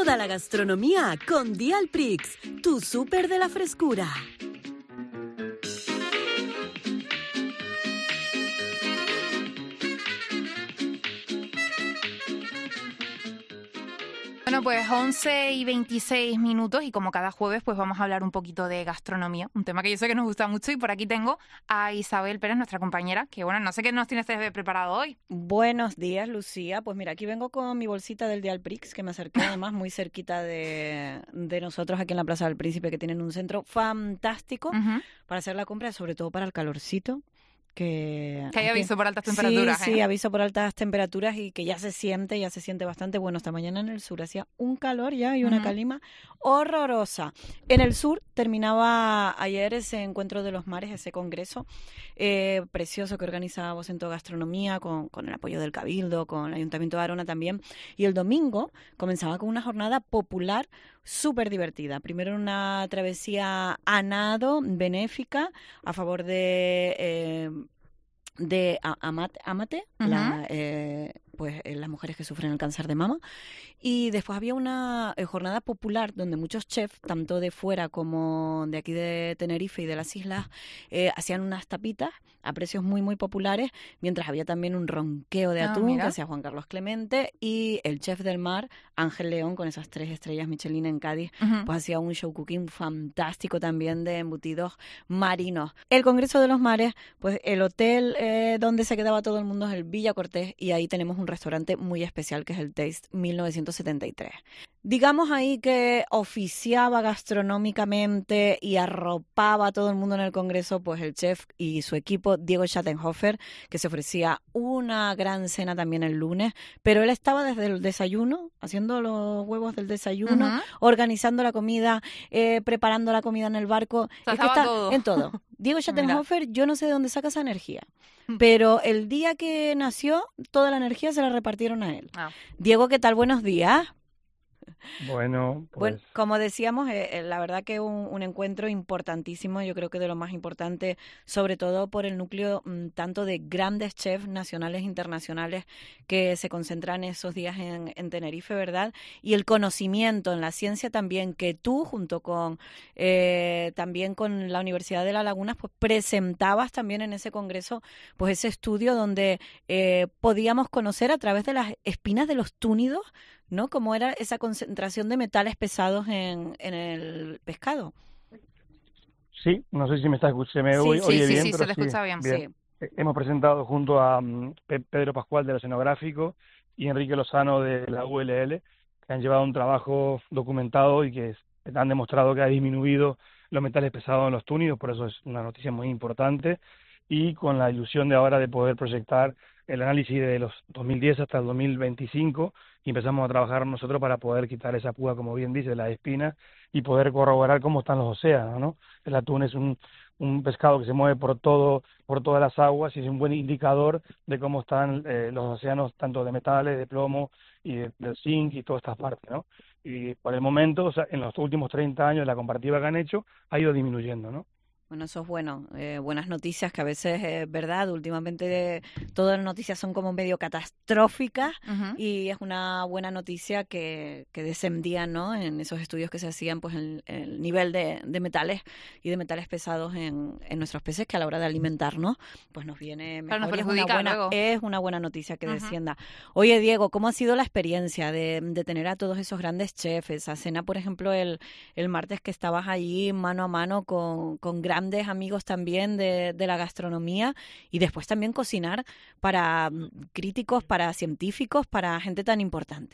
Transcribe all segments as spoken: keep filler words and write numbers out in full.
Toda la gastronomía con Dialprix, tu súper de la frescura. Bueno, pues once y veintiséis minutos y como cada jueves pues vamos a hablar un poquito de gastronomía, un tema que yo sé que nos gusta mucho y por aquí tengo a Isabel Pérez, nuestra compañera, que bueno, no sé qué nos tienes preparado hoy. Buenos días, Lucía. Pues mira, aquí vengo con mi bolsita del Dialprix, que me acerqué además muy cerquita de, de nosotros aquí en la Plaza del Príncipe, que tienen un centro fantástico uh-huh. para hacer la compra, sobre todo para el calorcito. Que, que hay aviso que, por altas temperaturas. Sí, ¿eh? sí, aviso por altas temperaturas y que ya se siente, ya se siente bastante. Bueno, esta mañana en el sur hacía un calor ya y una uh-huh. calima horrorosa. En el sur terminaba ayer ese encuentro de los mares, ese congreso eh, precioso que organiza Vocento Gastronomía con, con el apoyo del Cabildo, con el Ayuntamiento de Arona también. Y el domingo comenzaba con una jornada popular súper divertida. Primero una travesía a nado benéfica a favor de... Eh, de Amate, Amate uh-huh. la, eh, pues eh, las mujeres que sufren el cáncer de mama, y después había una eh, jornada popular donde muchos chefs, tanto de fuera como de aquí de Tenerife y de las islas, eh, hacían unas tapitas a precios muy muy populares, mientras había también un ronqueo de atún ah, que hacía Juan Carlos Clemente, y el chef del mar, Ángel León, con esas tres estrellas Michelin en Cádiz, uh-huh. pues hacía un show cooking fantástico también de embutidos marinos. El Congreso de los Mares, pues el hotel eh, donde se quedaba todo el mundo es el Villa Cortés, y ahí tenemos un restaurante muy especial que es el Taste mil novecientos setenta y tres. Digamos ahí que oficiaba gastronómicamente y arropaba a todo el mundo en el Congreso, pues el chef y su equipo, Diego Schattenhofer, que se ofrecía una gran cena también el lunes, pero él estaba desde el desayuno, haciendo los huevos del desayuno, uh-huh. organizando la comida, eh, preparando la comida en el barco. O sea, es que está todo. en todo. Diego Schattenhofer, yo no sé de dónde saca esa energía, pero el día que nació, toda la energía se la repartieron a él. Ah. Diego, ¿qué tal? Buenos días. Bueno, pues... bueno, como decíamos, eh, la verdad que un, un encuentro importantísimo, yo creo que de lo más importante, sobre todo por el núcleo m, tanto de grandes chefs nacionales e internacionales que se concentran esos días en, en Tenerife, ¿verdad? Y el conocimiento en la ciencia también, que tú junto con eh, también con la Universidad de La Laguna, pues presentabas también en ese congreso pues ese estudio donde eh, podíamos conocer a través de las espinas de los túnidos, ¿no? Cómo era esa concentración de metales pesados en, en el pescado. Sí, no sé si me está escuchando, me sí, oye, sí, oye sí, bien, sí, pero se le escucha bien. bien. Sí. Hemos presentado junto a um, Pedro Pascual del Oceanográfico y Enrique Lozano de la U L L, que han llevado un trabajo documentado y que han demostrado que ha disminuido los metales pesados en los túnidos, por eso es una noticia muy importante, y con la ilusión de ahora de poder proyectar el análisis de los dos mil diez hasta el dos mil veinticinco, y empezamos a trabajar nosotros para poder quitar esa púa, como bien dice, las espinas, y poder corroborar cómo están los océanos, ¿no? El atún es un, un pescado que se mueve por todo por todas las aguas y es un buen indicador de cómo están eh, los océanos, tanto de metales, de plomo y de, del zinc y todas estas partes, ¿no? Y por el momento, o sea, en los últimos treinta años, la comparativa que han hecho ha ido disminuyendo, ¿no? Bueno, eso es bueno, eh, buenas noticias, que a veces es verdad, últimamente eh, todas las noticias son como medio catastróficas, uh-huh. y es una buena noticia que, que descendían, ¿no? En esos estudios que se hacían, pues el, el nivel de, de metales y de metales pesados en, en nuestros peces, que a la hora de alimentarnos, pues nos viene mejor. Claro, nos es, una buena, luego. es una buena noticia que uh-huh. descienda. Oye, Diego, ¿cómo ha sido la experiencia de, de tener a todos esos grandes chefs? Esa cena, por ejemplo, el, el martes que estabas allí mano a mano con, con grandes grandes amigos también de, de la gastronomía, y después también cocinar para críticos, para científicos, para gente tan importante.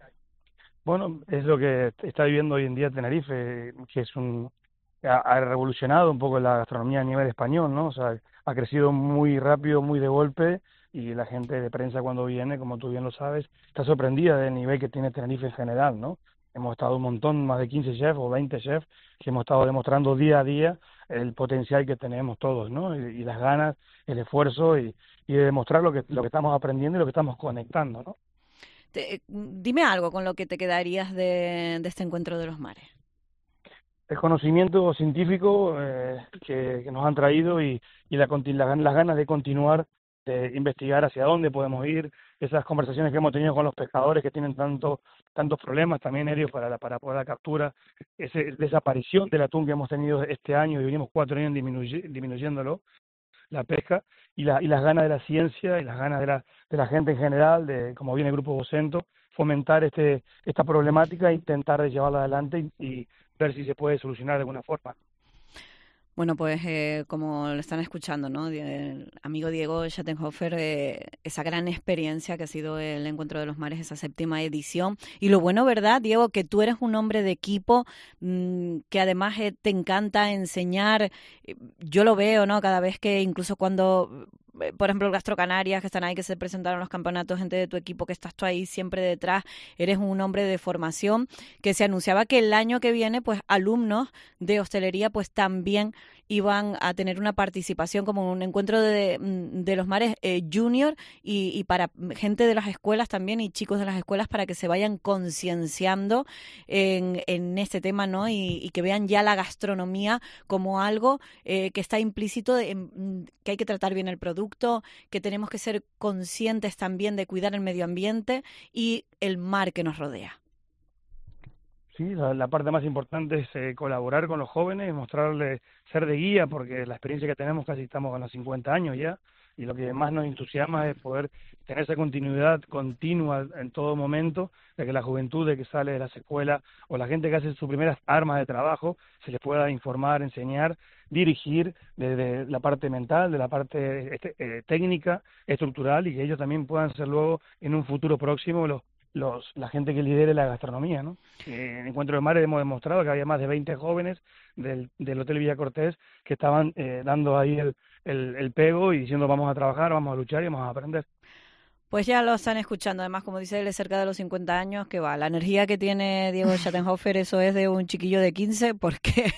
Bueno, es lo que está viviendo hoy en día Tenerife, que es un ha, ha revolucionado un poco la gastronomía a nivel español, ¿no? O sea, ha crecido muy rápido, muy de golpe, y la gente de prensa cuando viene, como tú bien lo sabes, está sorprendida del nivel que tiene Tenerife en general, ¿no? Hemos estado un montón, más de quince chefs o veinte chefs, que hemos estado demostrando día a día el potencial que tenemos todos, ¿no? Y, y las ganas, el esfuerzo, y, y de demostrar lo que lo que estamos aprendiendo y lo que estamos conectando, ¿no? Te, dime algo con lo que te quedarías de, de este encuentro de los mares. El conocimiento científico eh, que, que nos han traído, y, y la, la, las ganas de continuar de investigar hacia dónde podemos ir, esas conversaciones que hemos tenido con los pescadores que tienen tanto, tantos problemas también ellos para, la, para poder la captura, esa desaparición del atún que hemos tenido este año y venimos cuatro años disminuy, disminuyéndolo, la pesca, y, la, y las ganas de la ciencia y las ganas de la, de la gente en general, de como viene el Grupo Vocento, fomentar este esta problemática e intentar llevarla adelante y, y ver si se puede solucionar de alguna forma. Bueno, pues eh, como lo están escuchando, ¿no? El amigo Diego Schattenhofer, eh, esa gran experiencia que ha sido el Encuentro de los Mares, esa séptima edición. Y lo bueno, ¿verdad, Diego? Que tú eres un hombre de equipo, mmm, que además eh, te encanta enseñar. Yo lo veo, ¿no? Cada vez que, incluso cuando, por ejemplo, el Gastro Canarias, que están ahí, que se presentaron los campeonatos, gente de tu equipo, que estás tú ahí siempre detrás, eres un hombre de formación, que se anunciaba que el año que viene, pues, alumnos de hostelería, pues, también iban a tener una participación como un encuentro de, de los mares eh, junior y, y para gente de las escuelas también y chicos de las escuelas para que se vayan concienciando en, en este tema, ¿no? Y, y que vean ya la gastronomía como algo eh, que está implícito, de, en, que hay que tratar bien el producto, que tenemos que ser conscientes también de cuidar el medio ambiente y el mar que nos rodea. Sí, la, la parte más importante es eh, colaborar con los jóvenes, mostrarles, ser de guía, porque la experiencia que tenemos casi estamos con los cincuenta años ya, y lo que más nos entusiasma es poder tener esa continuidad continua en todo momento, de que la juventud de que sale de las escuelas o la gente que hace sus primeras armas de trabajo se les pueda informar, enseñar, dirigir desde la parte mental, de la parte este, eh, técnica, estructural, y que ellos también puedan ser luego en un futuro próximo los Los, la gente que lidere la gastronomía, ¿no? Eh, en Encuentro de Mares hemos demostrado que había más de veinte jóvenes del, del Hotel Villa Cortés que estaban eh, dando ahí el, el, el pego y diciendo vamos a trabajar, vamos a luchar y vamos a aprender. Pues ya lo están escuchando, además, como dice él, es cerca de los cincuenta años, que va, la energía que tiene Diego Schattenhofer, eso es de un chiquillo de quince, porque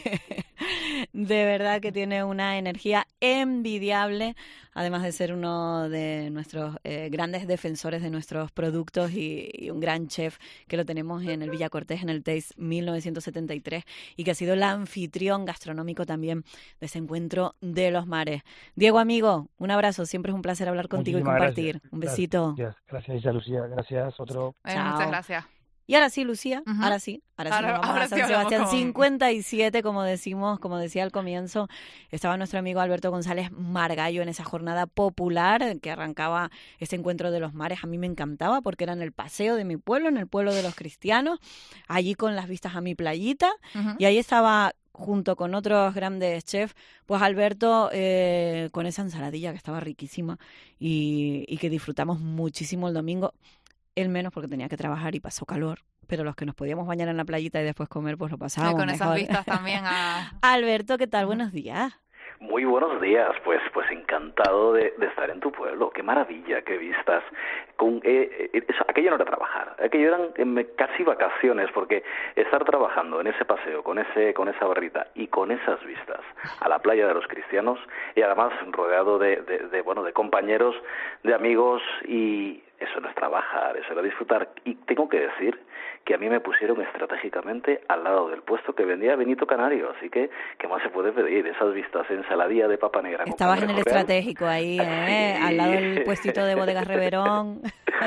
de verdad que tiene una energía envidiable, además de ser uno de nuestros eh, grandes defensores de nuestros productos y, y un gran chef que lo tenemos en el Villa Cortés, en el Taste mil novecientos setenta y tres, y que ha sido el anfitrión gastronómico también de ese Encuentro de los Mares. Diego, amigo, un abrazo, siempre es un placer hablar contigo. Muchísimas y compartir. Gracias. Un besito. Gracias, gracias Isa Lucía, gracias, otro. Bueno, muchas gracias. Y ahora sí, Lucía, uh-huh. ahora sí, ahora sí, ahora, vamos ahora a San sí Sebastián con... cincuenta y siete, como decimos, como decía al comienzo, estaba nuestro amigo Alberto González Margallo en esa jornada popular que arrancaba este Encuentro de los Mares. A mí me encantaba porque era en el paseo de mi pueblo, en el pueblo de los cristianos, allí con las vistas a mi playita, uh-huh. y ahí estaba junto con otros grandes chefs, pues Alberto eh, con esa ensaladilla que estaba riquísima y, y que disfrutamos muchísimo el domingo. Él menos porque tenía que trabajar y pasó calor, pero los que nos podíamos bañar en la playita y después comer, pues lo pasábamos con mejor. Esas vistas también a... Alberto, ¿qué tal? Buenos días. Muy buenos días, pues pues encantado de, de estar en tu pueblo. Qué maravilla, qué vistas. Con, eh, eh, eso, aquello no era trabajar, aquello eran eh, casi vacaciones, porque estar trabajando en ese paseo, con ese con esa barrita y con esas vistas a la playa de los cristianos, y además rodeado de, de, de bueno de compañeros, de amigos, y eso no es trabajar, eso era disfrutar. Y tengo que decir que a mí me pusieron estratégicamente al lado del puesto que vendía Benito Canario, así que ¿qué más se puede pedir? Esas vistas, ensaladilla de papa negra. Estabas en el estratégico ahí, ¿eh? Sí. Al lado del puestito de Bodegas Reverón.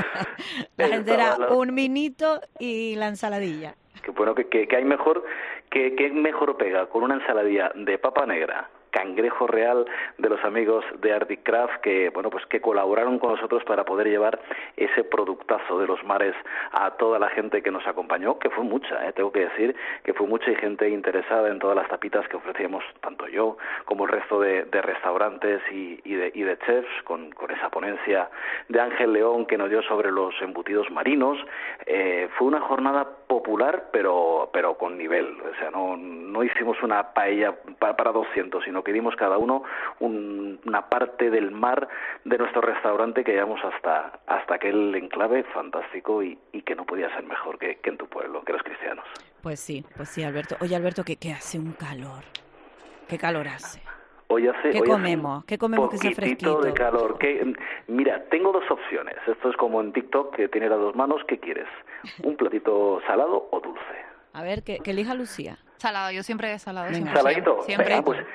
La gente era un vinito y la ensaladilla. Qué bueno, que, que, que hay mejor, que, que mejor pega con una ensaladilla de papa negra, cangrejo real, de los amigos de Arctic Craft, que bueno pues que colaboraron con nosotros para poder llevar ese productazo de los mares a toda la gente que nos acompañó, que fue mucha, ¿eh? Tengo que decir que fue mucha y gente interesada en todas las tapitas que ofrecíamos, tanto yo como el resto de, de restaurantes y, y, de, y de chefs, con, con esa ponencia de Ángel León que nos dio sobre los embutidos marinos. Eh, fue una jornada popular, pero pero con nivel, o sea, no, no hicimos una paella para, para doscientos, sino que dimos cada uno un, una parte del mar de nuestro restaurante que llevamos hasta hasta aquel enclave fantástico y, y que no podía ser mejor que, que en tu pueblo, que los cristianos. Pues sí, pues sí, Alberto. Oye, Alberto, que, que hace un calor. ¿Qué calor hace? Hoy hace, ¿Qué hoy comemos? Hace ¿Qué comemos que sea fresquito? De calor. Que, mira, tengo dos opciones. Esto es como en TikTok, que tiene las dos manos. ¿Qué quieres? ¿Un platito salado o dulce? A ver, que, que elija Lucía. Salado, yo siempre he salado. Venga. ¿Saladito? Siempre. Venga, pues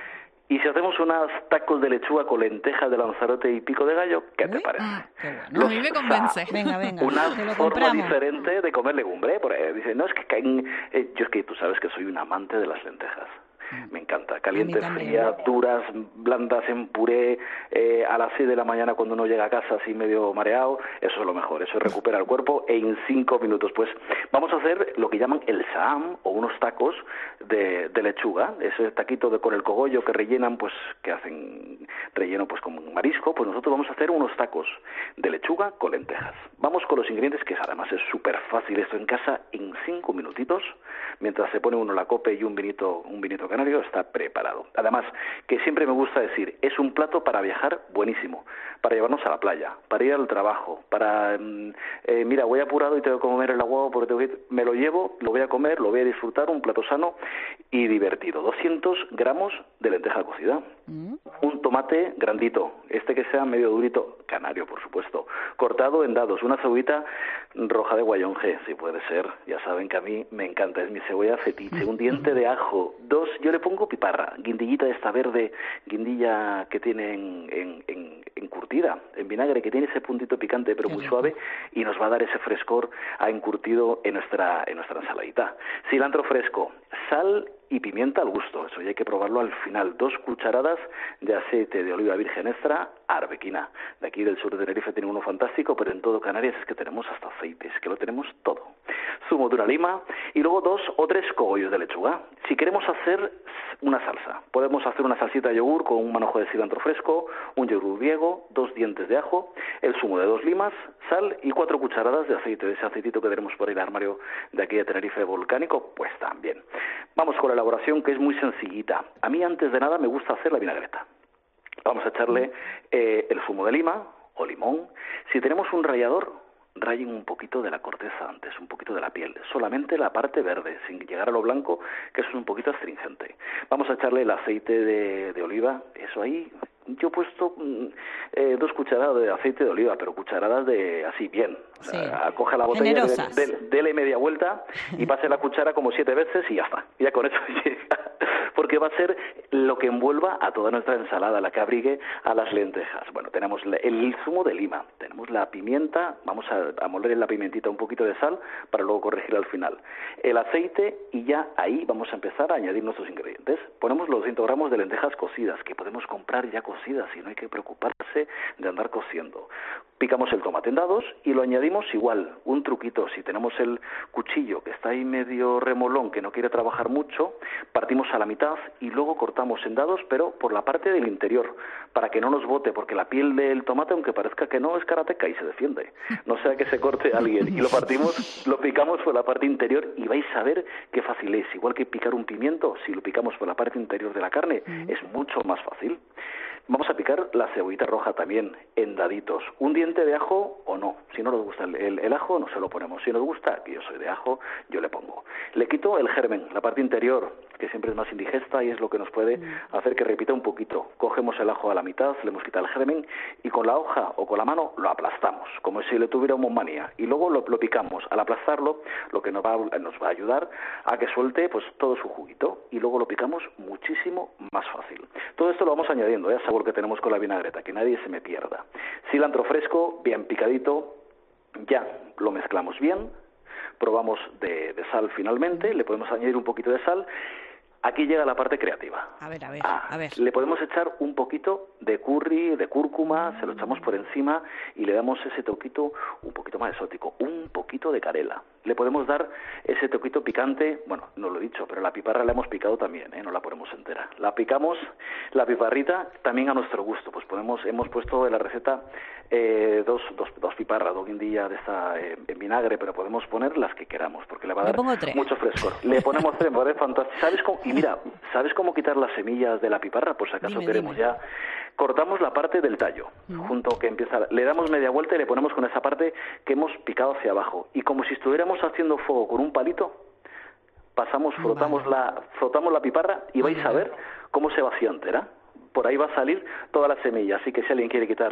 Y si hacemos unos tacos de lechuga con lentejas de Lanzarote y pico de gallo, ¿qué te parece? Ah, qué bueno. A mí me convence. Venga, venga, Una te lo forma compramos. diferente de comer legumbre. Porque dice, no, es que caen... eh, yo es que tú sabes que soy un amante de las lentejas. Me encanta, calientes, frías, duras, blandas en puré, eh, a las seis de la mañana cuando uno llega a casa así medio mareado, eso es lo mejor, eso recupera el cuerpo e en cinco minutos. Pues vamos a hacer lo que llaman el saam o unos tacos de, de lechuga, ese taquito de, con el cogollo que rellenan, pues que hacen relleno pues con marisco, pues nosotros vamos a hacer unos tacos de lechuga con lentejas. Vamos con los ingredientes, que además es súper fácil esto en casa, en cinco minutitos, mientras se pone uno la cope y un vinito, un vinito canario, está preparado. Además, que siempre me gusta decir, es un plato para viajar buenísimo, para llevarnos a la playa, para ir al trabajo, para, eh, mira, voy apurado y tengo que comer el agua porque tengo que ir, me lo llevo, lo voy a comer, lo voy a disfrutar, un plato sano y divertido. doscientos gramos de lenteja cocida, mm. un tomate grandito, este que sea medio durito, canario por supuesto, cortado en dados, una cebollita roja de guayonje, si puede ser, ya saben que a mí me encanta, es mi cebolla fetiche, un diente de ajo, dos, yo le pongo piparra, guindillita de esta verde, guindilla que tiene en, en, en, encurtida, en vinagre, que tiene ese puntito picante pero muy suave y nos va a dar ese frescor a encurtido en nuestra, en nuestra ensaladita. Cilantro fresco, sal y pimienta al gusto, eso ya hay que probarlo al final. Dos cucharadas de aceite de oliva virgen extra, arbequina. De aquí del sur de Tenerife tiene uno fantástico, pero en todo Canarias es que tenemos hasta aceites, que lo tenemos todo. Zumo de una lima y luego dos o tres cogollos de lechuga. Si queremos hacer una salsa, podemos hacer una salsita de yogur con un manojo de cilantro fresco, un yogur griego, dos dientes de ajo, el zumo de dos limas, sal y cuatro cucharadas de aceite, de ese aceitito que tenemos por el armario de aquí de Tenerife volcánico, pues también. Vamos con la elaboración, que es muy sencillita. A mí antes de nada me gusta hacer la vinagreta. Vamos a echarle eh, el zumo de lima o limón. Si tenemos un rallador, rayen un poquito de la corteza antes, un poquito de la piel, solamente la parte verde, sin llegar a lo blanco, que eso es un poquito astringente. Vamos a echarle el aceite de, de oliva, eso ahí. Yo he puesto eh, dos cucharadas de aceite de oliva, pero cucharadas de así bien. O sea, sí. Coge la botella, de, de, dele media vuelta y pase la cuchara como siete veces y ya está. Ya con eso llega. Porque va a ser lo que envuelva a toda nuestra ensalada, la que abrigue a las lentejas. Bueno, tenemos el zumo de lima, tenemos la pimienta, vamos a, a moler en la pimentita un poquito de sal para luego corregir al final. El aceite y ya ahí vamos a empezar a añadir nuestros ingredientes. Ponemos los doscientos gramos de lentejas cocidas, que podemos comprar ya cocidas y no hay que preocuparse de andar cociendo. Picamos el tomate en dados y lo añadimos igual, un truquito, si tenemos el cuchillo que está ahí medio remolón, que no quiere trabajar mucho, partimos a la mitad y luego cortamos en dados, pero por la parte del interior, para que no nos bote, porque la piel del tomate, aunque parezca que no, es karateca y se defiende, no sea que se corte alguien, y lo partimos, lo picamos por la parte interior y vais a ver qué fácil es, igual que picar un pimiento, si lo picamos por la parte interior de la carne, mm. es mucho más fácil. Vamos a picar la cebollita roja también en daditos. Un diente de ajo o no. Si no nos gusta el, el, el ajo, no se lo ponemos. Si nos gusta, que yo soy de ajo, yo le pongo. Le quito el germen, la parte interior, que siempre es más indigesta y es lo que nos puede hacer que repita un poquito. Cogemos el ajo a la mitad, le hemos quitado el germen y con la hoja o con la mano lo aplastamos, como si le tuviéramos manía. Y luego lo, lo picamos. Al aplastarlo, lo que nos va, nos va a ayudar a que suelte pues todo su juguito. Y luego lo picamos muchísimo más fácil. Todo esto lo vamos añadiendo, ¿eh? Sabor que tenemos con la vinagreta, que nadie se me pierda. Cilantro fresco, bien picadito, ya lo mezclamos bien, probamos de, de sal finalmente, le podemos añadir un poquito de sal. Aquí llega la parte creativa. A ver, a ver, ah, a ver. Le podemos echar un poquito de curry, de cúrcuma, se lo echamos por encima y le damos ese toquito un poquito más exótico, un poquito de canela. Le podemos dar ese toquito picante, bueno, no lo he dicho, pero la piparra la hemos picado también, ¿eh? No la ponemos entera. La picamos, la piparrita, también a nuestro gusto. Pues podemos, hemos puesto en la receta eh, dos, dos, dos piparras, dos guindillas de esta eh, en vinagre, pero podemos poner las que queramos, porque le va a dar mucho frescor. Le ponemos tres, me parece fantástico. ¿Sabes cómo? Y mira, ¿sabes cómo quitar las semillas de la piparra? Por si acaso dime, queremos dime. ya. Cortamos la parte del tallo, uh-huh. junto que empieza, le damos media vuelta y le ponemos con esa parte que hemos picado hacia abajo. Y como si estuviéramos haciendo fuego con un palito, pasamos, frotamos vale. la, frotamos la piparra y vais vale. a ver cómo se vacía entera. Por ahí va a salir toda la semilla, así que si alguien quiere quitar